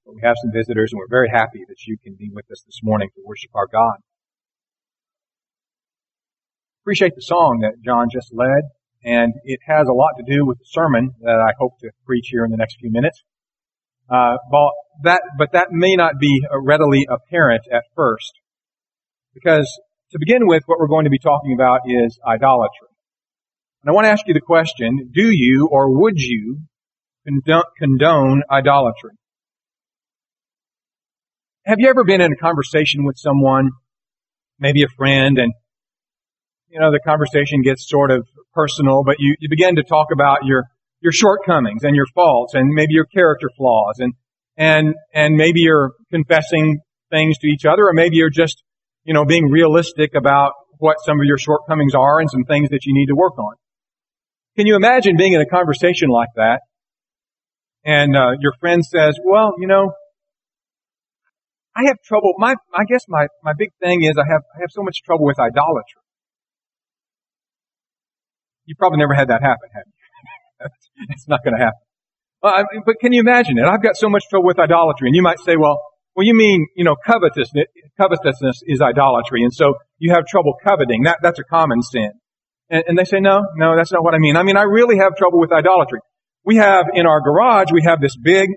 But we have some visitors, and we're very happy that you can be with us this morning to worship our God. Appreciate the song that John just led, and it has a lot to do with the sermon that I hope to preach here in the next few minutes. But that may not be readily apparent at first, because to begin with, what we're going to be talking about is idolatry. And I want to ask you the question, do you or would you condone idolatry? Have you ever been in a conversation with someone, maybe a friend, and the conversation gets sort of personal, but you begin to talk about your shortcomings and your faults and maybe your character flaws and maybe you're confessing things to each other, or maybe you're just, being realistic about what some of your shortcomings are and some things that you need to work on. Can you imagine being in a conversation like that and your friend says, well, I have trouble. I guess my big thing is I have so much trouble with idolatry. You probably never had that happen, have you? It's not going to happen. But can you imagine it? I've got so much trouble with idolatry. And you might say, well, you mean, covetousness is idolatry. And so you have trouble coveting. That's a common sin. And they say, no, that's not what I mean. I mean, I really have trouble with idolatry. We have in our garage, we have this big,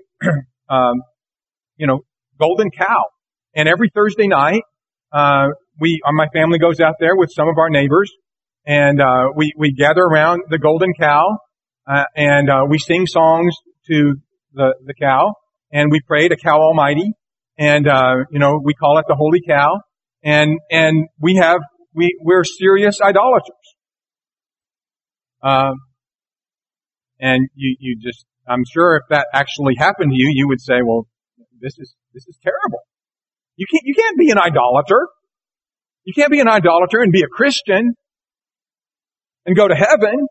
golden cow. And every Thursday night, my family goes out there with some of our neighbors, and we gather around the golden cow, and we sing songs to the cow, and we pray to Cow Almighty, and we call it the Holy Cow, and we're serious idolaters. And you just, I'm sure if that actually happened to you, you would say, well, this is terrible. You can't be an idolater. You can't be an idolater and be a Christian and go to heaven.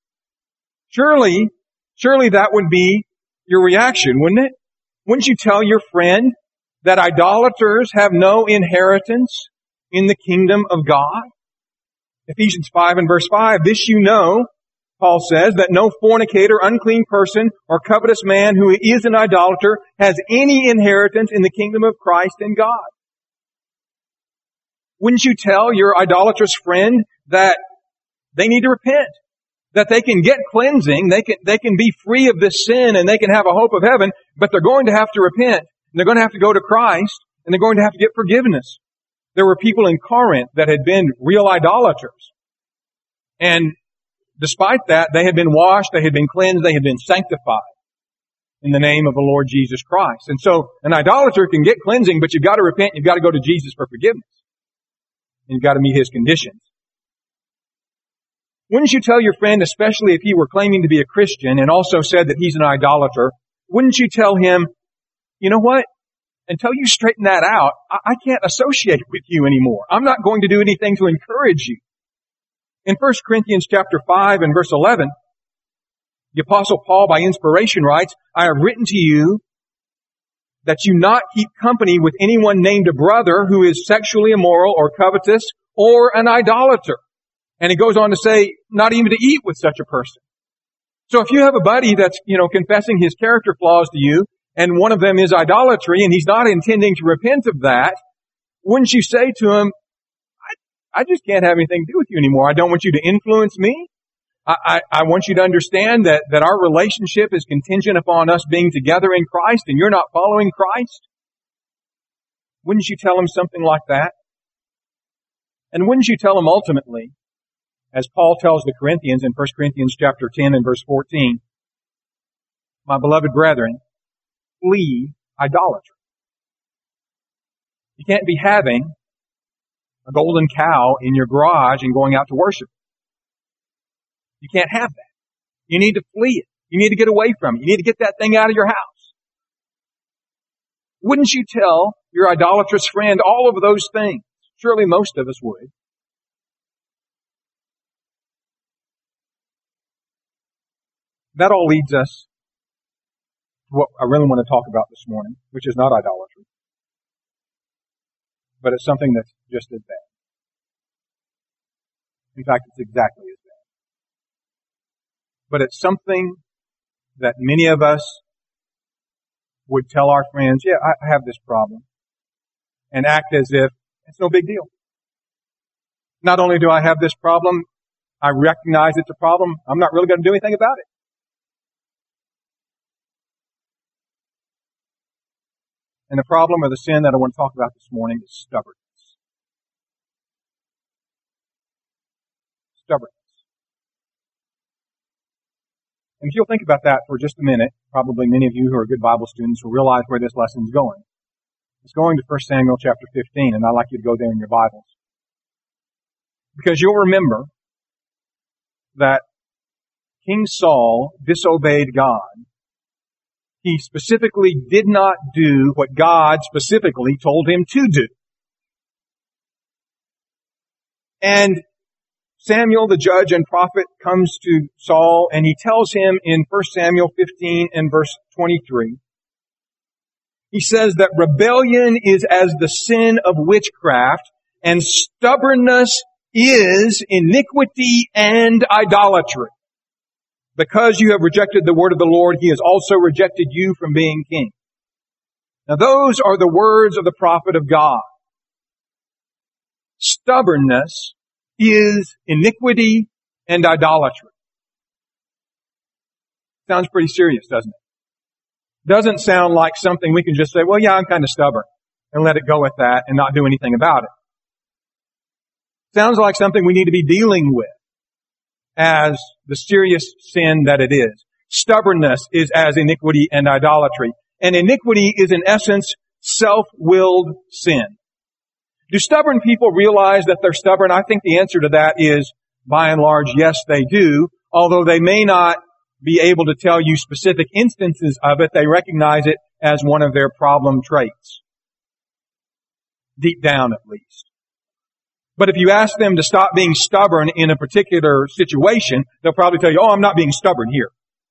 Surely that would be your reaction, wouldn't it? Wouldn't you tell your friend that idolaters have no inheritance in the kingdom of God? Ephesians 5 and verse 5, this you know, Paul says, that no fornicator, unclean person, or covetous man who is an idolater has any inheritance in the kingdom of Christ and God. Wouldn't you tell your idolatrous friend that they need to repent, that they can get cleansing, they can be free of this sin, and they can have a hope of heaven, but they're going to have to repent, and they're going to have to go to Christ, and they're going to have to get forgiveness. There were people in Corinth that had been real idolaters. And despite that, they had been washed, they had been cleansed, they had been sanctified in the name of the Lord Jesus Christ. And so an idolater can get cleansing, but you've got to repent, you've got to go to Jesus for forgiveness. And you've got to meet His conditions. Wouldn't you tell your friend, especially if he were claiming to be a Christian and also said that he's an idolater, wouldn't you tell him, you know what? Until you straighten that out, I can't associate with you anymore. I'm not going to do anything to encourage you. In 1 Corinthians chapter 5 and verse 11, the Apostle Paul by inspiration writes, I have written to you that you not keep company with anyone named a brother who is sexually immoral or covetous or an idolater. And he goes on to say, not even to eat with such a person. So if you have a buddy that's, confessing his character flaws to you, and one of them is idolatry, and he's not intending to repent of that, wouldn't you say to him, I just can't have anything to do with you anymore. I don't want you to influence me. I want you to understand that our relationship is contingent upon us being together in Christ, and you're not following Christ. Wouldn't you tell him something like that? And wouldn't you tell him ultimately, as Paul tells the Corinthians in 1 Corinthians chapter 10 and verse 14, my beloved brethren, flee idolatry. You can't be having a golden cow in your garage and going out to worship. You can't have that. You need to flee it. You need to get away from it. You need to get that thing out of your house. Wouldn't you tell your idolatrous friend all of those things? Surely most of us would. That all leads us to what I really want to talk about this morning, which is not idolatry, but it's something that's just as bad. In fact, it's exactly as bad. But it's something that many of us would tell our friends, yeah, I have this problem, and act as if it's no big deal. Not only do I have this problem, I recognize it's a problem, I'm not really going to do anything about it. And the problem or the sin that I want to talk about this morning is stubbornness. Stubbornness. And if you'll think about that for just a minute, probably many of you who are good Bible students will realize where this lesson is going. It's going to 1 Samuel chapter 15, and I'd like you to go there in your Bibles. Because you'll remember that King Saul disobeyed God. He specifically did not do what God specifically told him to do. And Samuel, the judge and prophet, comes to Saul and he tells him in 1 Samuel 15 and verse 23, he says that rebellion is as the sin of witchcraft and stubbornness is iniquity and idolatry. Because you have rejected the word of the Lord, He has also rejected you from being king. Now those are the words of the prophet of God. Stubbornness is iniquity and idolatry. Sounds pretty serious, doesn't it? Doesn't sound like something we can just say, well, yeah, I'm kind of stubborn, and let it go at that and not do anything about it. Sounds like something we need to be dealing with as the serious sin that it is. Stubbornness is as iniquity and idolatry. And iniquity is in essence self-willed sin. Do stubborn people realize that they're stubborn? I think the answer to that is, by and large, yes, they do. Although they may not be able to tell you specific instances of it, they recognize it as one of their problem traits. Deep down, at least. But if you ask them to stop being stubborn in a particular situation, they'll probably tell you, oh, I'm not being stubborn here.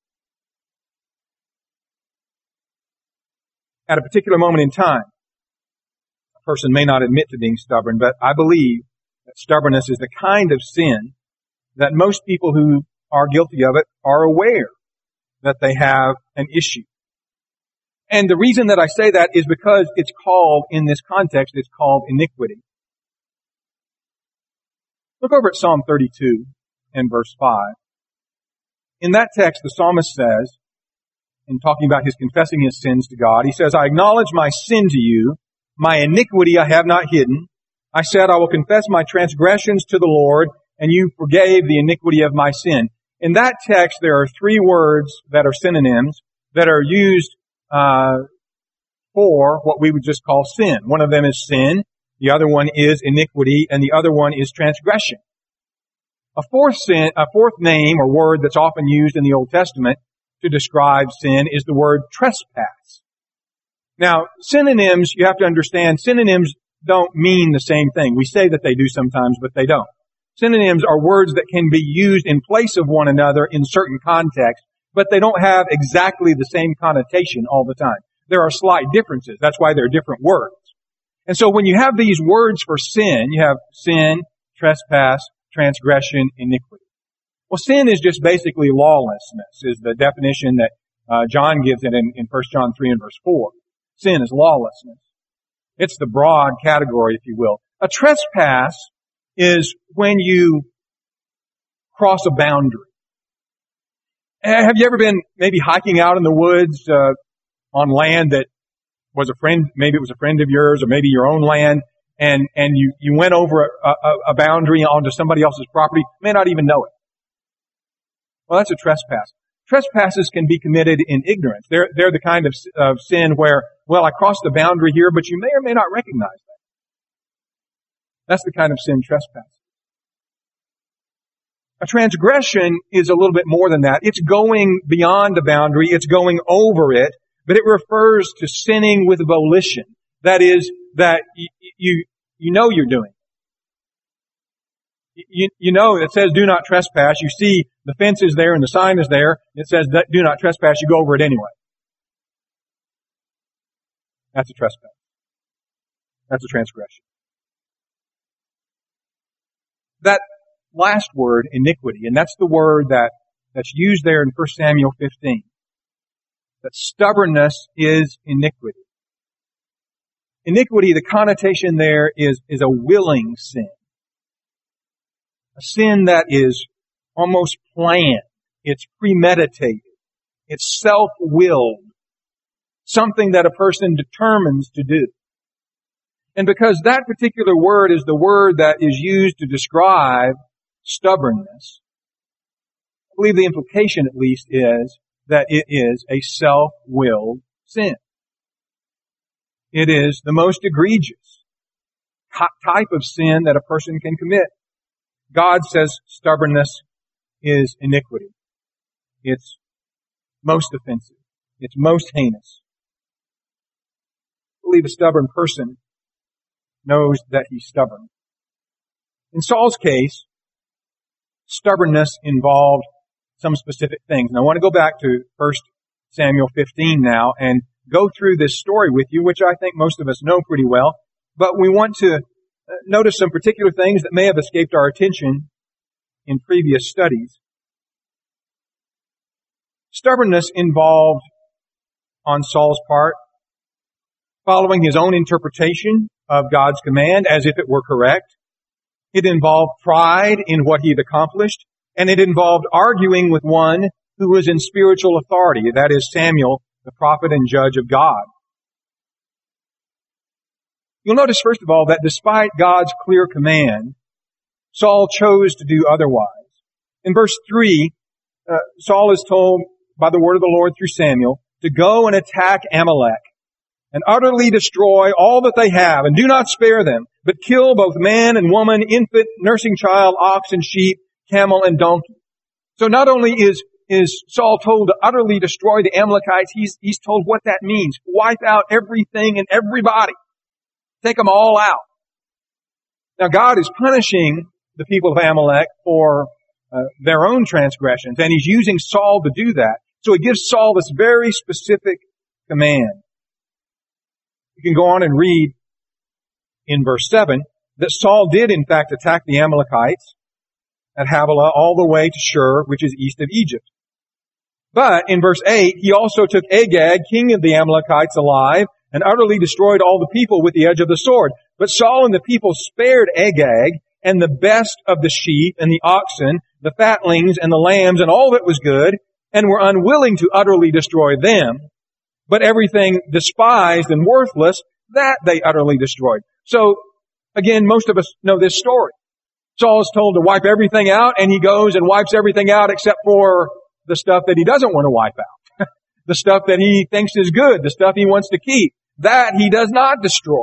At a particular moment in time, a person may not admit to being stubborn, but I believe that stubbornness is the kind of sin that most people who are guilty of it are aware that they have an issue. And the reason that I say that is because it's called, in this context, it's called iniquity. Look over at Psalm 32 and verse 5. In that text, the psalmist says, in talking about his confessing his sins to God, he says, I acknowledge my sin to you, my iniquity I have not hidden. I said, I will confess my transgressions to the Lord, and you forgave the iniquity of my sin. In that text, there are three words that are synonyms that are used for what we would just call sin. One of them is sin. The other one is iniquity, and the other one is transgression. A fourth name or word that's often used in the Old Testament to describe sin is the word trespass. Now, synonyms, you have to understand, synonyms don't mean the same thing. We say that they do sometimes, but they don't. Synonyms are words that can be used in place of one another in certain contexts, but they don't have exactly the same connotation all the time. There are slight differences. That's why they're different words. And so when you have these words for sin, you have sin, trespass, transgression, iniquity. Well, sin is just basically lawlessness, is the definition that John gives it in 1 John 3 and verse 4. Sin is lawlessness. It's the broad category, if you will. A trespass is when you cross a boundary. Have you ever been maybe hiking out in the woods on land that was a friend, maybe it was a friend of yours or maybe your own land, and you went over a boundary onto somebody else's property, may not even know it. Well, that's a trespass. Trespasses can be committed in ignorance. They're the kind of sin where, well, I crossed the boundary here, but you may or may not recognize that. That's the kind of sin trespass. A transgression is a little bit more than that. It's going beyond the boundary. It's going over it, but it refers to sinning with volition. That is, that you know you're doing. You know, it says do not trespass. You see the fence is there and the sign is there. It says do not trespass. You go over it anyway. That's a trespass. That's a transgression. That last word, iniquity, and that's the word that's used there in 1 Samuel 15. that stubbornness is iniquity. Iniquity, the connotation there is a willing sin. A sin that is almost planned. It's premeditated. It's self-willed. Something that a person determines to do. And because that particular word is the word that is used to describe stubbornness, I believe the implication at least is that it is a self-willed sin. It is the most egregious type of sin that a person can commit. God says stubbornness is iniquity. It's most offensive. It's most heinous. I believe a stubborn person knows that he's stubborn. In Saul's case, stubbornness involved some specific things. And I want to go back to 1 Samuel 15 now and go through this story with you, which I think most of us know pretty well. But we want to notice some particular things that may have escaped our attention in previous studies. Stubbornness involved, on Saul's part, following his own interpretation of God's command as if it were correct. It involved pride in what he had accomplished, and it involved arguing with one who was in spiritual authority, that is Samuel, the prophet and judge of God. You'll notice, first of all, that despite God's clear command, Saul chose to do otherwise. In verse 3, Saul is told by the word of the Lord through Samuel to go and attack Amalek and utterly destroy all that they have, and do not spare them, but kill both man and woman, infant, nursing child, ox and sheep, camel and donkey. So not only is Saul told to utterly destroy the Amalekites, he's told what that means. Wipe out everything and everybody. Take them all out. Now God is punishing the people of Amalek for their own transgressions, and he's using Saul to do that. So he gives Saul this very specific command. You can go on and read in verse 7 that Saul did in fact attack the Amalekites at Havilah all the way to Shur, which is east of Egypt. But in verse 8, he also took Agag, king of the Amalekites, alive and utterly destroyed all the people with the edge of the sword. But Saul and the people spared Agag and the best of the sheep and the oxen, the fatlings and the lambs and all that was good, and were unwilling to utterly destroy them. But everything despised and worthless, that they utterly destroyed. So, again, most of us know this story. Saul is told to wipe everything out, and he goes and wipes everything out except for the stuff that he doesn't want to wipe out. The stuff that he thinks is good, the stuff he wants to keep. That he does not destroy.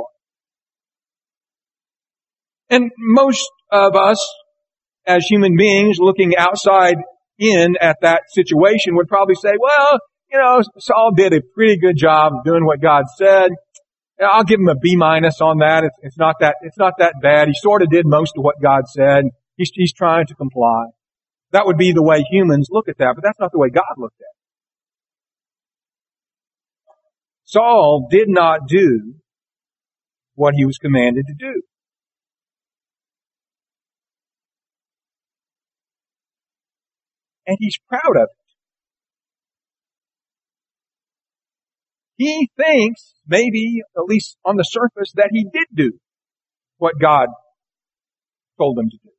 And most of us, as human beings, looking outside in at that situation, would probably say, well, Saul did a pretty good job of doing what God said. I'll give him a B- on that. It's not that bad. He sort of did most of what God said. He's trying to comply. That would be the way humans look at that, but that's not the way God looked at it. Saul did not do what he was commanded to do. And he's proud of it. He thinks, maybe, at least on the surface, that he did do what God told him to do.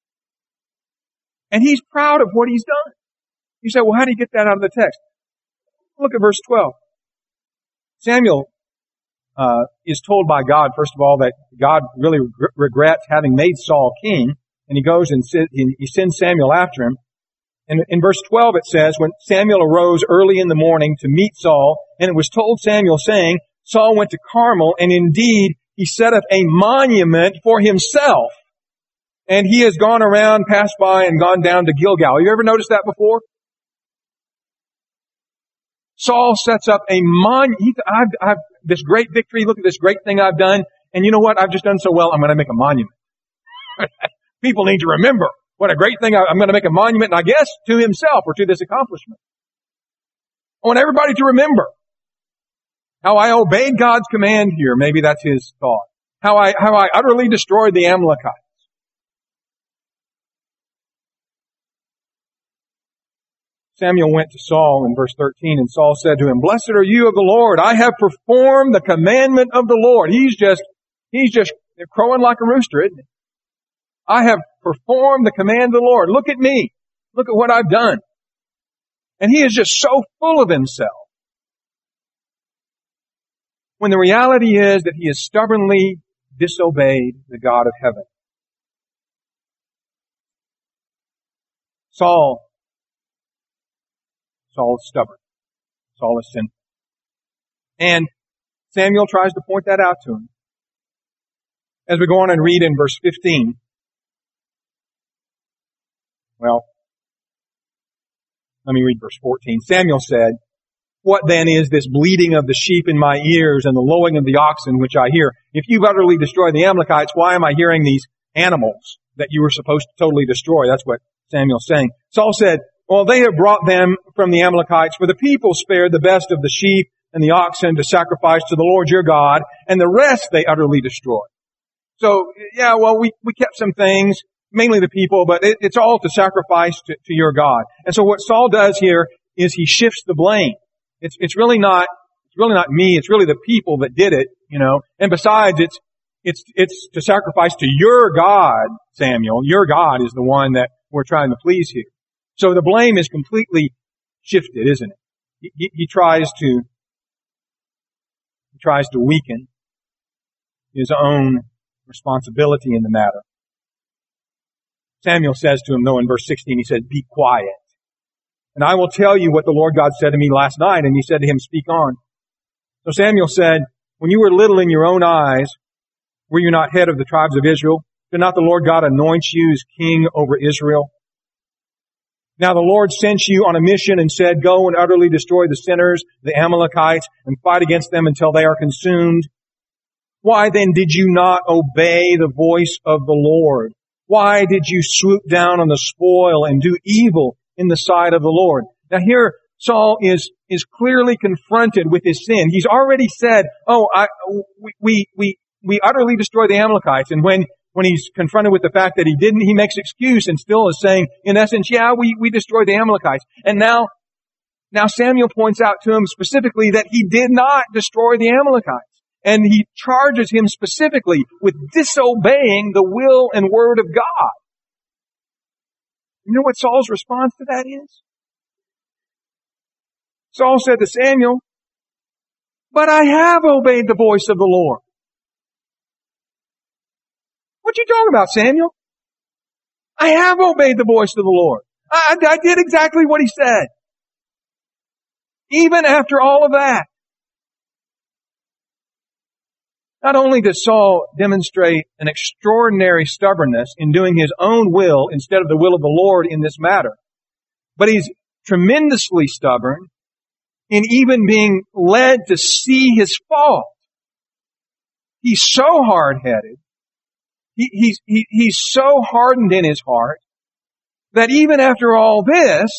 And he's proud of what he's done. You say, well, how do you get that out of the text? Look at verse 12. Samuel is told by God, first of all, that God really regrets having made Saul king, and he goes and he sends Samuel after him. And in verse 12 it says, when Samuel arose early in the morning to meet Saul, and it was told Samuel, saying, Saul went to Carmel, and indeed he set up a monument for himself. And he has gone around, passed by, and gone down to Gilgal. You ever noticed that before? Saul sets up a monument. I've this great victory. Look at this great thing I've done. And you know what? I've just done so well, I'm going to make a monument. People need to remember what a great thing. I'm going to make a monument, and I guess to himself or to this accomplishment. I want everybody to remember how I obeyed God's command here. Maybe that's his thought. How I utterly destroyed the Amalekites. Samuel went to Saul in verse 13, and Saul said to him, "Blessed are you of the Lord. I have performed the commandment of the Lord." He's just crowing like a rooster, isn't he? I have performed the command of the Lord. Look at me. Look at what I've done. And he is just so full of himself. When the reality is that he has stubbornly disobeyed the God of heaven. Saul is stubborn. Saul is sinful. And Samuel tries to point that out to him. As we go on and read in verse 15, well, let me read verse 14. Samuel said, "What then is this bleating of the sheep in my ears and the lowing of the oxen which I hear? If you've utterly destroyed the Amalekites, why am I hearing these animals that you were supposed to totally destroy?" That's what Samuel's saying. Saul said, "Well, they have brought them from the Amalekites, for the people spared the best of the sheep and the oxen to sacrifice to the Lord your God, and the rest they utterly destroyed." So, yeah, well, we kept some things, mainly the people, but it's all to sacrifice to your God. And so what Saul does here is he shifts the blame. It's really not me, it's really the people that did it, you know. And besides, it's to sacrifice to your God, Samuel. Your God is the one that we're trying to please here. So the blame is completely shifted, isn't it? He tries to weaken his own responsibility in the matter. Samuel says to him, though, in verse 16, he says, "Be quiet. And I will tell you what the Lord God said to me last night." And he said to him, "Speak on." So Samuel said, "When you were little in your own eyes, were you not head of the tribes of Israel? Did not the Lord God anoint you as king over Israel? Now the Lord sent you on a mission and said, 'Go and utterly destroy the sinners, the Amalekites, and fight against them until they are consumed.' Why then did you not obey the voice of the Lord? Why did you swoop down on the spoil and do evil in the sight of the Lord?" Now here, Saul is clearly confronted with his sin. He's already said, we utterly destroyed the Amalekites. And when he's confronted with the fact that he didn't, he makes excuse and still is saying, in essence, yeah, we destroyed the Amalekites. And now Samuel points out to him specifically that he did not destroy the Amalekites. And he charges him specifically with disobeying the will and word of God. You know what Saul's response to that is? Saul said to Samuel, "But I have obeyed the voice of the Lord." What you talking about, Samuel? I have obeyed the voice of the Lord. I did exactly what he said. Even after all of that. Not only does Saul demonstrate an extraordinary stubbornness in doing his own will instead of the will of the Lord in this matter, but he's tremendously stubborn in even being led to see his fault. He's so hard-headed. He's so hardened in his heart that even after all this,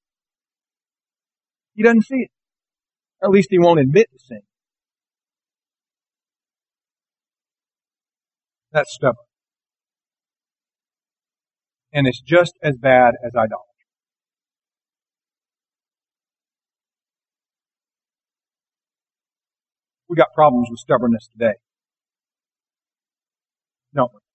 he doesn't see it. Or at least he won't admit to seeing it. That's stubborn. And it's just as bad as idolatry. We got problems with stubbornness today, don't we?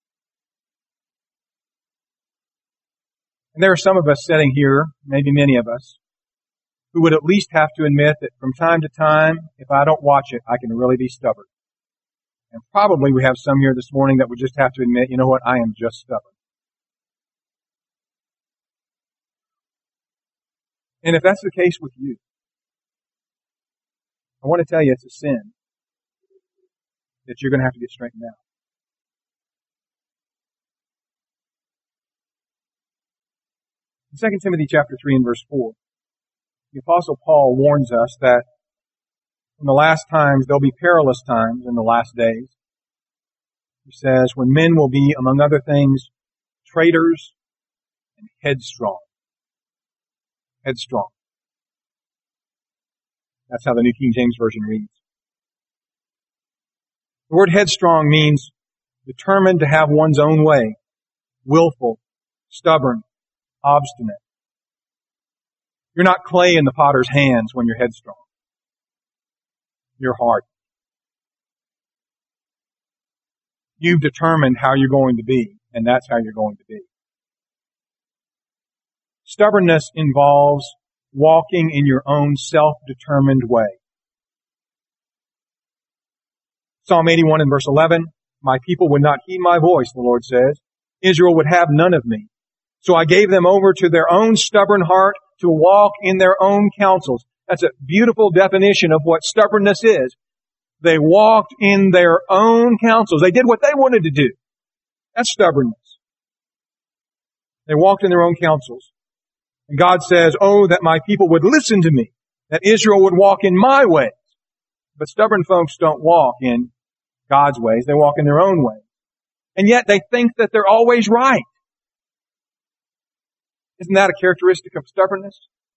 And there are some of us sitting here, maybe many of us, who would at least have to admit that from time to time, if I don't watch it, I can really be stubborn. And probably we have some here this morning that would just have to admit, you know what, I am just stubborn. And if that's the case with you, I want to tell you it's a sin that you're going to have to get straightened out. In 2 Timothy chapter 3 and verse 4, the Apostle Paul warns us that in the last times, there'll be perilous times in the last days. He says, when men will be, among other things, traitors and headstrong. Headstrong. That's how the New King James Version reads. The word headstrong means determined to have one's own way, willful, stubborn, obstinate. You're not clay in the potter's hands when you're headstrong. You're hard. You've determined how you're going to be, and that's how you're going to be. Stubbornness involves walking in your own self-determined way. Psalm 81 and verse 11, my people would not heed my voice, the Lord says. Israel would have none of me. So I gave them over to their own stubborn heart to walk in their own counsels. That's a beautiful definition of what stubbornness is. They walked in their own counsels. They did what they wanted to do. That's stubbornness. They walked in their own counsels. And God says, oh, that my people would listen to me, that Israel would walk in my ways. But stubborn folks don't walk in God's ways. They walk in their own ways. And yet they think that they're always right. Isn't that a characteristic of stubbornness?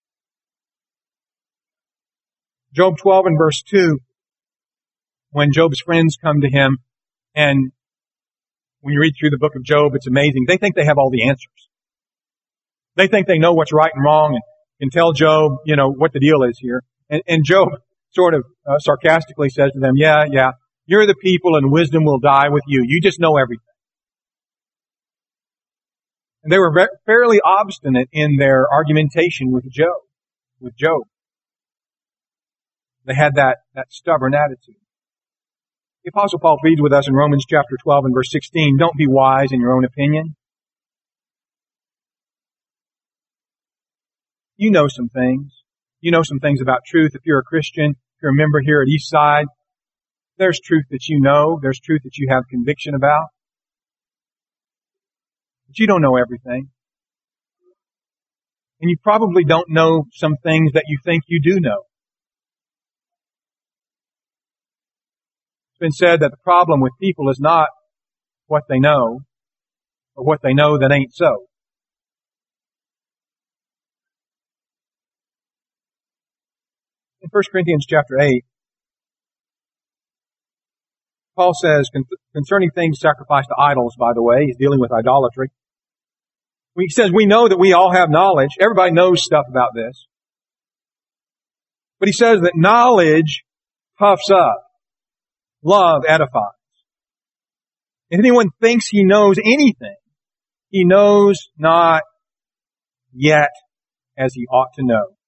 Job 12 and verse 2, when Job's friends come to him, and when you read through the book of Job, it's amazing. They think they have all the answers. They think they know what's right and wrong and can tell Job, what the deal is here. And Job sort of sarcastically says to them, yeah, you're the people and wisdom will die with you. You just know everything. And they were fairly obstinate in their argumentation with Job. They had that stubborn attitude. The Apostle Paul pleads with us in Romans chapter 12 and verse 16, don't be wise in your own opinion. You know some things. You know some things about truth. If you're a Christian, if you're a member here at Eastside, there's truth that you know. There's truth that you have conviction about. But you don't know everything. And you probably don't know some things that you think you do know. It's been said that the problem with people is not what they know, or what they know that ain't so. In 1 Corinthians chapter 8, Paul says, concerning things sacrificed to idols, by the way, he's dealing with idolatry. He says, we know that we all have knowledge. Everybody knows stuff about this. But he says that knowledge puffs up. Love edifies. If anyone thinks he knows anything, he knows not yet as he ought to know.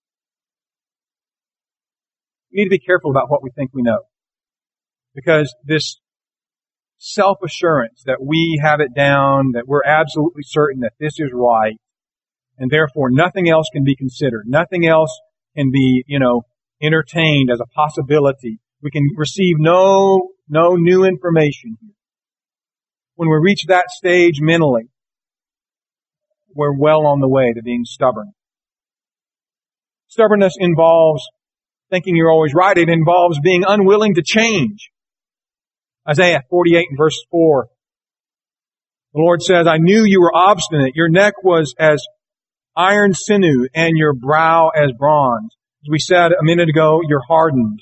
We need to be careful about what we think we know. Because this self-assurance that we have it down, that we're absolutely certain that this is right, and therefore nothing else can be considered. Nothing else can be, entertained as a possibility. We can receive no new information here. When we reach that stage mentally, we're well on the way to being stubborn. Stubbornness involves thinking you're always right. It involves being unwilling to change. Isaiah 48 and verse 4. The Lord says, I knew you were obstinate. Your neck was as iron sinew and your brow as bronze. As we said a minute ago, you're hardened.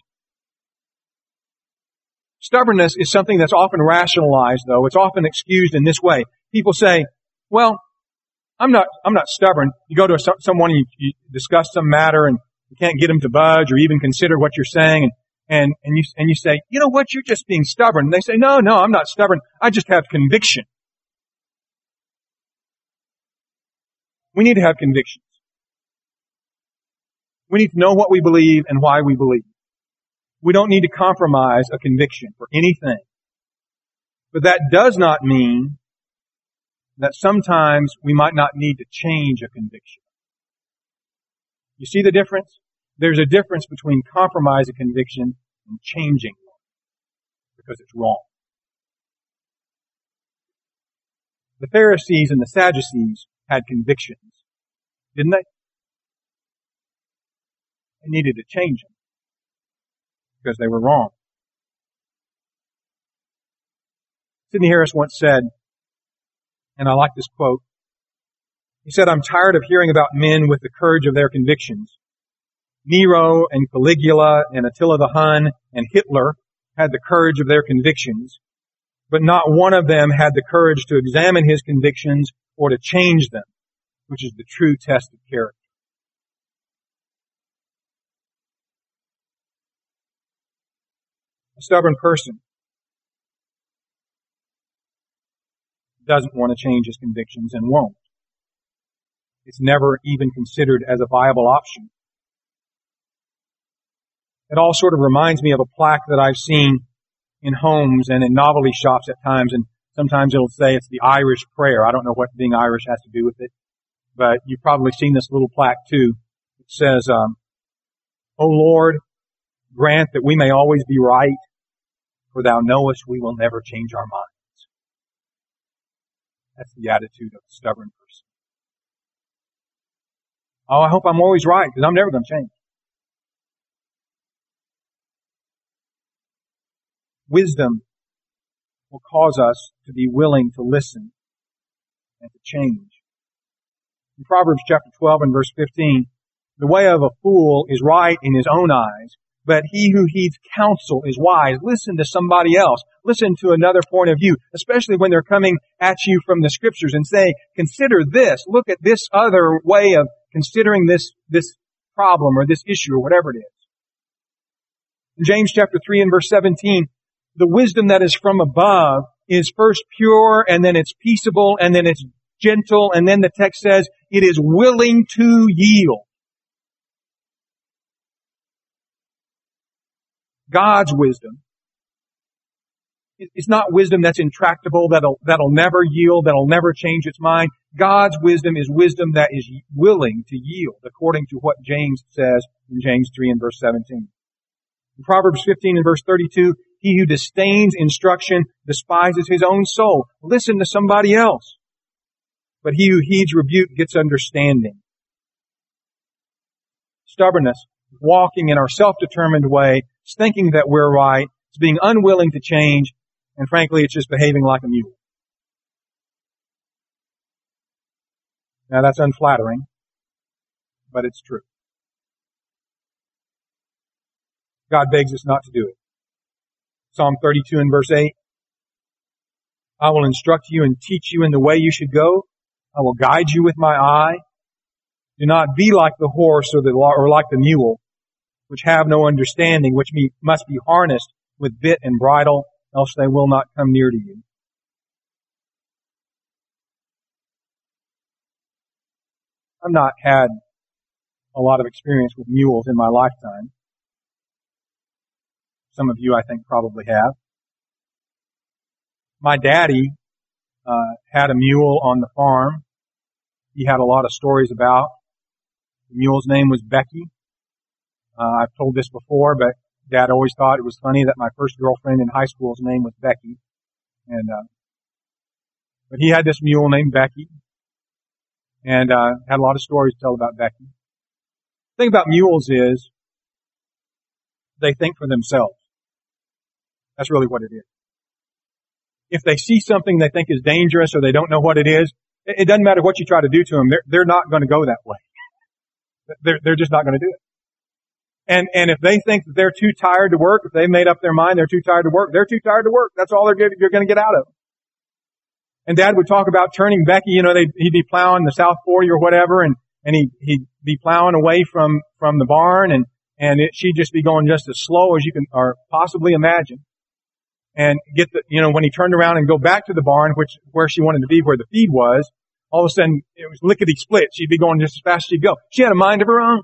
Stubbornness is something that's often rationalized, though. It's often excused in this way. People say, well, I'm not stubborn. You go to someone and you discuss some matter and you can't get them to budge or even consider what you're saying, and you say, you know what, you're just being stubborn. And they say, no, I'm not stubborn. I just have conviction. We need to have convictions. We need to know what we believe and why we believe. We don't need to compromise a conviction for anything. But that does not mean that sometimes we might not need to change a conviction. You see the difference? There's a difference between compromising a conviction and changing one, because it's wrong. The Pharisees and the Sadducees had convictions, didn't they? They needed to change them because they were wrong. Sidney Harris once said, and I like this quote, he said, I'm tired of hearing about men with the courage of their convictions. Nero and Caligula and Attila the Hun and Hitler had the courage of their convictions, but not one of them had the courage to examine his convictions or to change them, which is the true test of character. A stubborn person doesn't want to change his convictions and won't. It's never even considered as a viable option. It all sort of reminds me of a plaque that I've seen in homes and in novelty shops at times, and sometimes it'll say it's the Irish prayer. I don't know what being Irish has to do with it, but you've probably seen this little plaque too. It says, O Lord, grant that we may always be right, for thou knowest we will never change our minds. That's the attitude of a stubborn person. Oh, I hope I'm always right, because I'm never going to change. Wisdom will cause us to be willing to listen and to change. In Proverbs chapter 12 and verse 15, the way of a fool is right in his own eyes, but he who heeds counsel is wise. Listen to somebody else. Listen to another point of view, especially when they're coming at you from the Scriptures and saying, consider this, look at this other way of considering this problem or this issue or whatever it is. In James chapter 3 and verse 17, the wisdom that is from above is first pure, and then it's peaceable, and then it's gentle, and then the text says it is willing to yield. God's wisdom is not wisdom that's intractable, that'll never yield, that'll never change its mind. God's wisdom is wisdom that is willing to yield, according to what James says in James 3 and verse 17. In Proverbs 15 and verse 32, he who disdains instruction despises his own soul. Listen to somebody else. But he who heeds rebuke gets understanding. Stubbornness, walking in our self-determined way, it's thinking that we're right, it's being unwilling to change, and frankly, it's just behaving like a mule. Now that's unflattering, but it's true. God begs us not to do it. Psalm 32 and verse 8, I will instruct you and teach you in the way you should go. I will guide you with my eye. Do not be like the horse or like the mule, which have no understanding, which must be harnessed with bit and bridle, else they will not come near to you. I've not had a lot of experience with mules in my lifetime. Some of you, I think, probably have. My daddy had a mule on the farm. He had a lot of stories about. The mule's name was Becky. I've told this before, but Dad always thought it was funny that my first girlfriend in high school's name was Becky. But he had this mule named Becky, and had a lot of stories to tell about Becky. The thing about mules is they think for themselves. That's really what it is. If they see something they think is dangerous or they don't know what it is, it doesn't matter what you try to do to them. They're not going to go that way. They're just not going to do it. And if they think that they're too tired to work, if they made up their mind they're too tired to work, they're too tired to work. That's all you're going to get out of them. And Dad would talk about turning Becky, he'd be plowing the South 40 or whatever, and he'd be plowing away from the barn, and she'd just be going just as slow as you can, or possibly imagine. And when he turned around and go back to the barn, where she wanted to be, where the feed was, all of a sudden it was lickety split. She'd be going just as fast as she'd go. She had a mind of her own.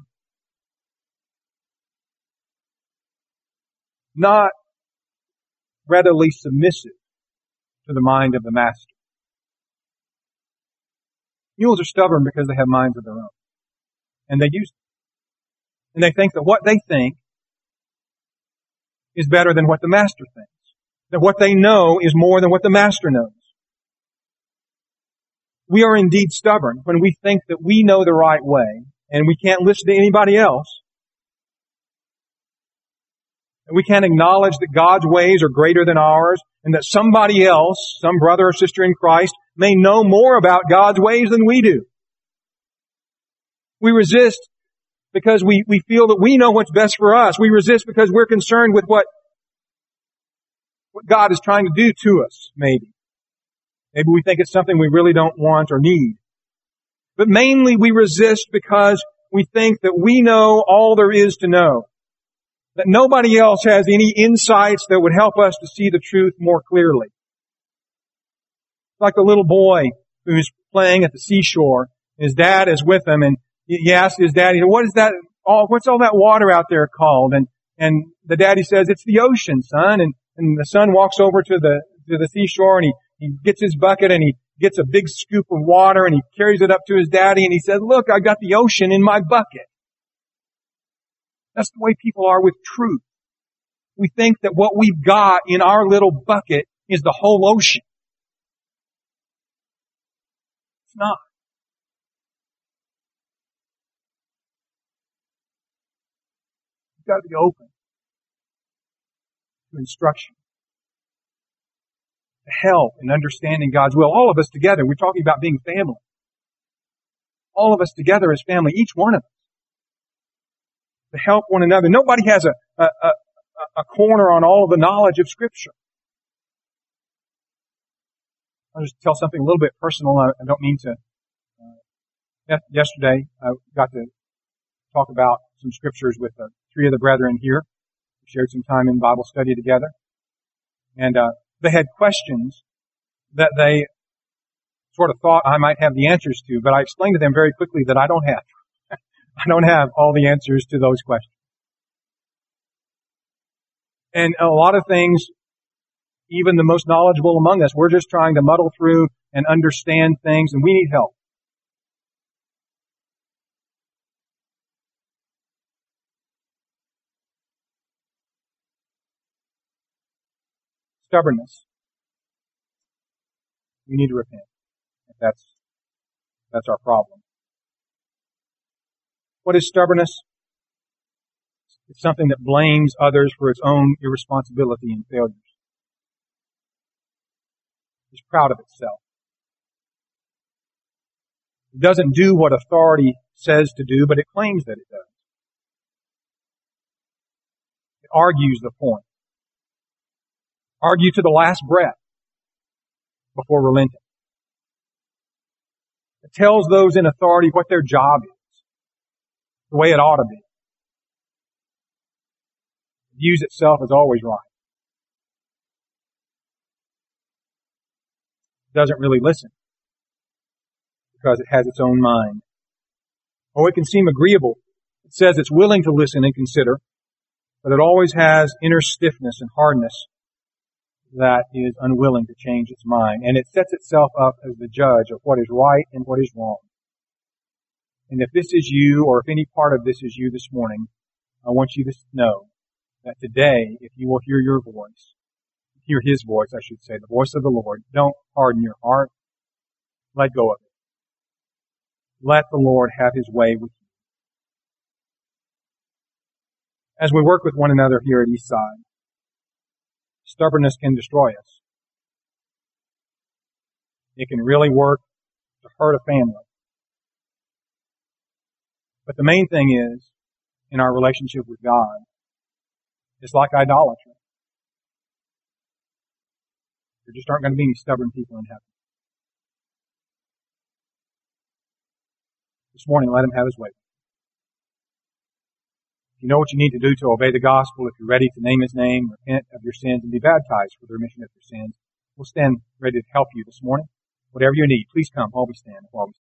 Not readily submissive to the mind of the master. Mules are stubborn because they have minds of their own. And they use them. And they think that what they think is better than what the master thinks. That what they know is more than what the master knows. We are indeed stubborn when we think that we know the right way and we can't listen to anybody else. And we can't acknowledge that God's ways are greater than ours and that somebody else, some brother or sister in Christ, may know more about God's ways than we do. We resist because we feel that we know what's best for us. We resist because we're concerned with what God is trying to do to us, maybe. Maybe we think it's something we really don't want or need. But mainly we resist because we think that we know all there is to know. That nobody else has any insights that would help us to see the truth more clearly. Like the little boy who's playing at the seashore. His dad is with him, and he asks his daddy, "What is that? What's all that water out there called?" And the daddy says, "It's the ocean, son." And the son walks over to the seashore, and he gets his bucket, and he gets a big scoop of water, and he carries it up to his daddy, and he says, "Look, I got the ocean in my bucket." That's the way people are with truth. We think that what we've got in our little bucket is the whole ocean. It's not. You've got to be open to instruction, to help in understanding God's will. All of us together, we're talking about being family. All of us together as family, each one of us, to help one another. Nobody has a corner on all of the knowledge of Scripture. I'll just tell something a little bit personal. I don't mean to. Yesterday, I got to talk about some Scriptures with 3 of the brethren here. We shared some time in Bible study together. And they had questions that they sort of thought I might have the answers to, but I explained to them very quickly that I don't have. I don't have all the answers to those questions. And a lot of things, even the most knowledgeable among us, we're just trying to muddle through and understand things, and we need help. Stubbornness. We need to repent. That's our problem. What is stubbornness? It's something that blames others for its own irresponsibility and failures. It's proud of itself. It doesn't do what authority says to do, but it claims that it does. It argues the point. Argue to the last breath before relenting. It tells those in authority what their job is, the way it ought to be. It views itself as always right. It doesn't really listen because it has its own mind. Oh, it can seem agreeable. It says it's willing to listen and consider, but it always has inner stiffness and hardness that is unwilling to change its mind. And it sets itself up as the judge of what is right and what is wrong. And if this is you, or if any part of this is you this morning, I want you to know that today, if you will hear your voice, hear His voice, I should say, the voice of the Lord, don't harden your heart. Let go of it. Let the Lord have His way with you. As we work with one another here at Eastside, stubbornness can destroy us. It can really work to hurt a family. But the main thing is, in our relationship with God, it's like idolatry. There just aren't going to be any stubborn people in heaven. This morning, let Him have His way. If you know what you need to do to obey the gospel, if you're ready to name His name, repent of your sins, and be baptized for the remission of your sins, we'll stand ready to help you this morning. Whatever you need, please come while we stand.